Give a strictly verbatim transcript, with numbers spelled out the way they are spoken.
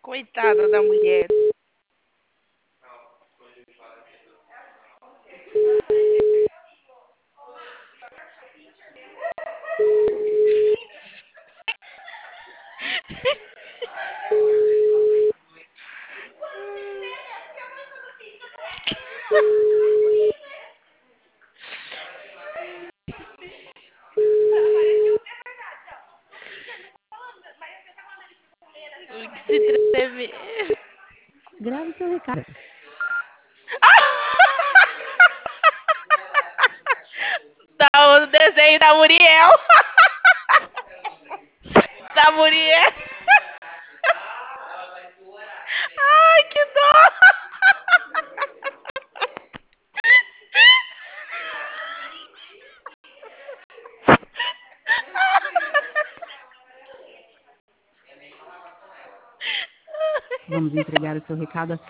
Coitada da mulher. O que se treme. Grave seu recado. Tá o desenho da Muriel. Da Muriel. Ai, que dó. Vamos entregar o seu recado